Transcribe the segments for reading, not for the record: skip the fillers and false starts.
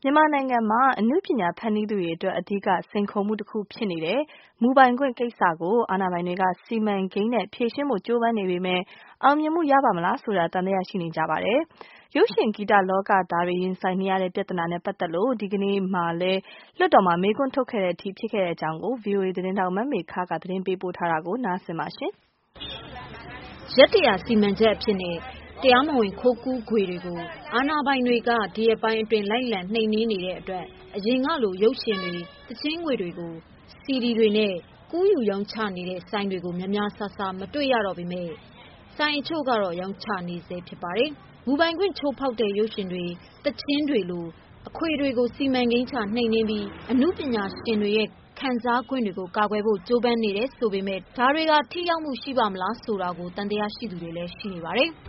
မြန်မာနိုင်ငံမှာအနုပညာဖန်တီးသူတွေအတွက်အဓိကစိန်ခေါ်မှုတစ်ခုဖြစ်နေတဲ့မူပိုင်ခွင့်ကိစ္စကိုအာဏာပိုင်တွေကစီမံကိန်းနဲ့ဖြေရှင်းဖို့ကြိုးပမ်းနေပေမဲ့အောင်မြင်မှုရပါမလားဆိုတာသံသယရှိနေကြပါတယ်။ရုပ်ရှင်ဂီတလောကသားတွေရင်ဆိုင်နေရတဲ့ပြဿနာနဲ့ပတ်သက်လို့ဒီကနေ့မှလည်းလွှတ်တော်မှာမေးခွန်းထုတ်ခဲ့တဲ့အထိဖြစ်ခဲ့တဲ့အကြောင်းကို VOA သတင်းထောက်မမေခကသတင်းပေးပို့ထားတာကိုနားဆင်ပါရှင်။ရက်တရာစီမံချက်အဖြစ်နဲ့တရားမဝင်ခိုးကူးခွေတွေကိုအာဏာပိုင်တွေကဒီအပိုင်းအတွင်းလိုက်လံနှိမ်နင်းနေတဲ့အတွက်အရင်ကလိုရုပ်ရှင်တွေတခြင်းငွေတွေကို CD တွေနဲ့ကူးယူရောင်းချနေတဲ့ဆိုင်တွေကိုများများဆဆမတွေ့ရတော့ပေမဲ့ဆိုင်အချို့ကတော့ရောင်းချနေစေဖြစ်ပါတယ်။မူပိုင်ခွင့်ချိုးဖောက်တဲ့ရုပ်ရှင်တွေတခြင်းတွေလိုအခွေတွေကိုစီမံကိန်းချနှိမ်နင်းပြီးအမှုပညာရှင်တွေရဲ့ခံစား권တွေကိုကာကွယ်ဖို့ကြိုးပမ်းနေတယ်ဆိုပေမဲ့ဒါတွေကထိရောက်မှုရှိပါမလားဆိုတာကိုတန်တရားရှိသူတွေလည်းရှိနေပါတယ်။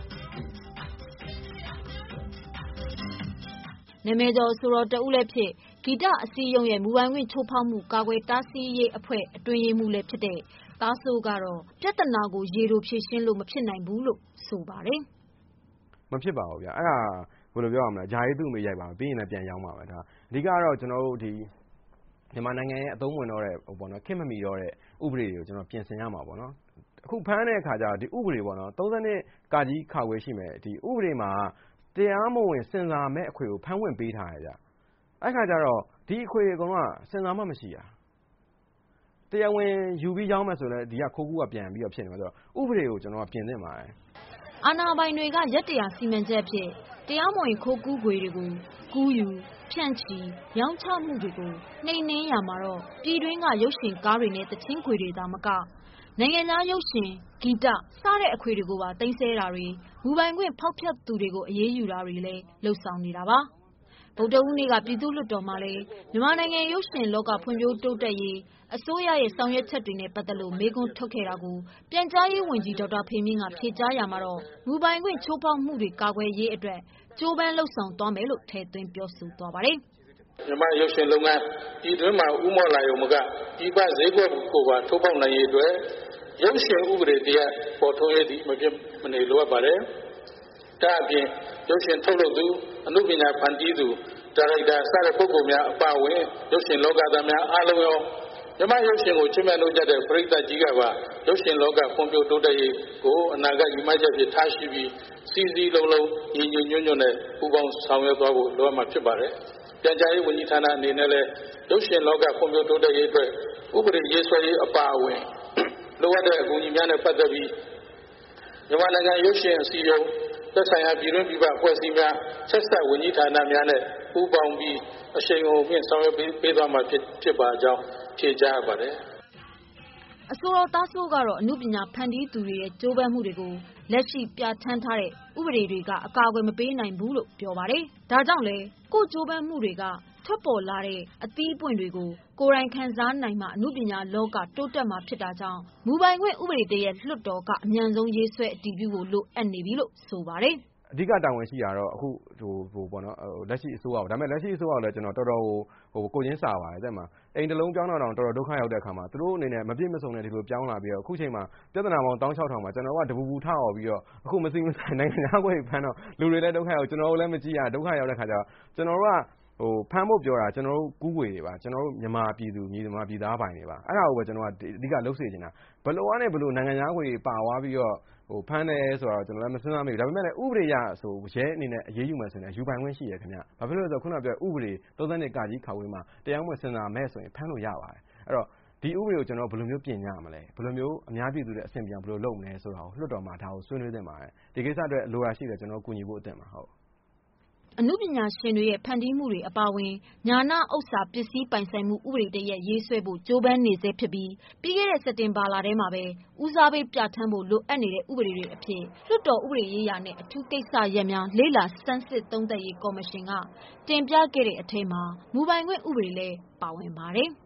နာမည်ကျော်ဆိုတော်တဦးလည်းဖြစ်ဂီတအစည်းအရုံးရဲ့မူပိုင်ခွင့်ချိုးဖောက်မှုကာကွယ်တားဆီးရေးအဖွဲ့အတွင်းရေးမှူးလည်းဖြစ်တဲ့သားစိုးကတော့ပြဿနာကိုရေတိုဖြေရှင်းလို့မဖြစ်နိုင်ဘူးလို့ဆိုပါတယ်။မဖြစ်ပါဘူးဗျာ။အဲ့ဒါဘယ်လိုပြောရမလဲဂျာရေးသူ့အမေရိုက်ပါမယ်ပြီးရင်လည်းပြန်ရောင်းပါမယ်ဒါအဓိကတော့ကျွန်တော်တို့ဒီမြန်မာနိုင်ငံရဲ့အသုံးဝင်တော့တဲ့ပေါ့နော်ခင်မမီတော့တဲ့ဥပဒေတွေကိုကျွန်တော်ပြင်ဆင်ရမှာပေါ့နော်အခုဖမ်းတဲ့အခါကျဒီဥပဒေပေါ့နော်32ကာကြီးခါခွေရှိမယ်ဒီဥပဒေမှာတရားမဝင်စင်စာမဲ့အခွေကိုဖမ်းဝင်ပေးထားရကြအဲ့ခါကျတော့ဒီအခွေအကုန်လုံးကစင်စာမှမရှိတာတရားဝင်ယူပြီးရောင်းမယ်ဆိုလည်းဒီကခိုးကူးကပြန်ပြီးတော့ဖြစ်နေမှာဆိုတော့ဥပဒေကိုကျွန်တော်ကပြင်သင့်ပါတယ်အာဏာပိုင်တွေကရက်တရာစီမံချက်အဖြစ်တရားမဝင်ခိုးကူးခွေတွေကိုကူးယူဖြန့်ချီရောင်းချမှုတွေကိုနှိမ်နင်းရမှာတော့ပြည်တွင်းကရုပ်ရှင်ကားတွေနဲ့တခြင်းခွေတွေသာမကနိုင်ငံသားရုပ်ရှင်ဂီတစတဲ့အခွေတွေကိုပါတင်ဆက်တာတွေမူပိုင်ခွင့်ဖောက်ဖျက်သူတွေကိုအရေးယူတာတွေလည်းလှုပ်ဆောင်နေတာပါဗုဒ္ဓဦးနေ့ကပြည်သူ့လွှတ်တော်မှာလည်းမြန်မာနိုင်ငံရုပ်ရှင်လောကဖွံ့ဖြိုးတိုးတက်ရေးအစိုးရရဲ့ဆောင်ရွက်ချက်တွေနဲ့ပတ်သက်လို့မေးခွန်းထုတ်ခဲ့တာကိုပြန်ကြားရေးဝန်ကြီးဒေါက်တာဖေမြင့်ကဖြေကြားရမှာတော့မူပိုင်ခွင့်ချိုးဖောက်မှုတွေကာကွယ်ရေးအတွက်ကြိုးပမ်းလှုပ်ဆောင်သွားမယ်လို့ထည့်သွင်းပြောဆိုသွားပါတယ်မြန်မာရုပ်ရှင်လုပ်ငန်းပြည်တွင်းမှာဥမော်လာရုံမကပြည်ပဈေးကွက်ကိုပါထုတ်ပေါက်နိုင်ရေးအတွက်ရုပ်ရှင်ဥပဒေတရားပေါ်ထွန်းရေးသည်မဖြစ်မနေလိုအပ်ပါတယ်။ဒါအပြင်ရုပ်ရှင်ထုတ်လုပ်သူအမှုပညာဖန်တီးသူဒါရိုက်တာစတဲ့ပုဂ္ဂိုလ်များအပါအဝင်ရုပ်ရှင်လောကသားများအားလုံးရောမြန်မာရုပ်ရှင်ကိုချစ်မြတ်လို့ကြတဲ့ပရိသတ်ကြီးကပါရုပ်ရှင်လောကဖွံ့ဖြိုးတိုးတက်ရေးကိုအနာဂတ်ရည်မှန်းချက်ဖြစ်ထားရှိပြီးစီစီလုံးလုံးညီညွတ်ညွတ်ညွတ်နဲ့ပူးပေါင်းဆောင်ရွက်သွားဖို့လိုအပ်မှာဖြစ်ပါတယ်။ပြန်ကြားရေးဝန်ကြီးဌာနအနေနဲ့လည်းရုပ်ရှင်လောကဖွံ့ဖြိုးတိုးတက်ရေးအတွက်ဥပဒေရေးဆွဲရေးအပါအဝင်လိုအပ်တဲ့အကူအညီများနဲ့ပတ်သက်ပြီးမြန်မာနိုင်ငံရုပ်ရှင်အစည်းအရုံးသက်ဆိုင်ရာပြည်တွင်းပြည်ပအဖွဲ့အစည်းများဆက်ဆက်ဝန်ကြီးဌာနများနဲ့ပူးပေါင်းပြီးအရှိန်အဟုန်မြင့်ဆောင်ရွက်ပေးသွားမှာဖြစ်ပါကြောင်းဖြေကြားရပါတယ်အဆိုတော်သားစိုးကတော့အမှုပညာဖန်တီးသူတွေရဲ့ကြိုးပမ်းမှုတွေကိုလက်ရှိပြဋ္ဌာန်းထားတဲ့ဥပဒေတွေကအကာအကွယ်မပေးနိုင်ဘူးလို့ပြောပါတယ်။ဒါကြောင့်လေကိုကြိုးပမ်းမှုတွေကထွက်ပေါ်လာတဲ့အသီးအပွင့်တွေကိုကိုယ်တိုင်ခံစားနိုင်မှအမှုပညာလောကတိုးတက်မှာဖြစ်တာကြောင့်မူပိုင်ခွင့်ဥပဒေတရဲ့လွှတ်တော်ကအမြန်ဆုံးရေးဆွဲအတည်ပြုဖို့လိုအပ်နေပြီလို့ဆိုပါတယ်အဓိကတာဝန်ရှိတာတော့အခုပေါ့နော်လက်ရှိအစိုးရဒါပေမဲ့လက်ရှိအစိုးရလည်းကျွန်တော်တော်တော်ကိုချင်းစာပါတယ်တဲ့မှာအိမ်တလုံးပြောင်းတော့တော်တော်ဒုက္ခရောက်တဲ့အခါမှာသူတို့အနေနဲ့မပြည့်မစုံတဲ့ဒီလိုပြောင်းလာပြီးတော့အခုချိန်မှာပြဿနာပေါင်း16000မှာကျွန်တော်ကတပူပူထအောင်ပြီးတော့အခုမစိမဆိုင်နိုင်ငံသားခွင့်ဖမ်းတော့လူတွေလည်းဒုက္ခရောက်ကျွန်တော်တို့လည်းမကြည့်ရဒုက္ခရောက်တဲ့ခါကျတော့ကျွန်တော်တို့ကဖမ်းဖို့ပြောတာကျွန်တော်တို့ကူးခွေတွေပါကျွန်တော်တို့မြန်မာပြည်သူမြေမြန်မာပြည်သားပိုင်တွေပါအဲ့ဒါကိုပဲကျွန်တော်ကအဓိကလှုပ်စေချင်တာဘလို့ကနေဘလို့နိုင်ငံသားခွေပါသွားပြီးတော့ဖမ်းတယ်ဆိုတော့ကျွန်တော်လည်းမစဉ်းစားမိဘူးဒါပေမဲ့လည်းဥပဒေရဆိုရဲအနေနဲ့အရေးယူမယ်ဆိုရင်ယူပိုင်ခွင့်ရှိရခင်ဗျဘာဖြစ်လို့လဲဆိုတော့ခုနကပြောဥပဒေ32ကာကြီးခါဝေးမှာတရားမဝင်စင်စာမဲ့ဆိုရင်ဖမ်းလို့ရပါတယ်အဲ့တော့ဒီဥပဒေကိုကျွန်တော်ဘယ်လိုမျိုးပြင်ကြမလဲဘယ်လိုမျိုးအများပြည်သူတွေအဆင်ပြေအောင်ဘယ်လိုလုပ်မလဲဆိုတာကိုလွှတ်တော်မှာဒါကိုဆွေးနွေးသင့်ပါတယ်ဒီကိစ္စအတွက်လိုရာရှိတယ်ကျွန်တော်ကူညီဖို့အသင့်ပါဟုတ်အမှုပညာရှင်တွေရဲ့ဖန်တီးမှုတွေအပါအဝင်ညာနာဥစ္စာပစ္စည်းပိုင်ဆိုင်မှုဥပဒေတရက်ရေးဆွဲဖို့ကြိုးပမ်းနေစေဖြစ်ပြီးပြီးခဲ့တဲ့စက်တင်ဘာလထဲမှာပဲဦးစားပေးပြဋ္ဌာန်းဖို့လိုအပ်နေတဲ့ဥပဒေတွေအဖြစ်လွှတ်တော်ဥပဒေရေးရာနဲ့အထူးကိစ္စရပ်များလေ့လာစမ်းစစ်သုံးသပ်ရေးကော်မရှင်ကတင်ပြခဲ့တဲ့အထက်မှာမူပိုင်ခွင့်ဥပဒေလည်းပါဝင်ပါတယ်။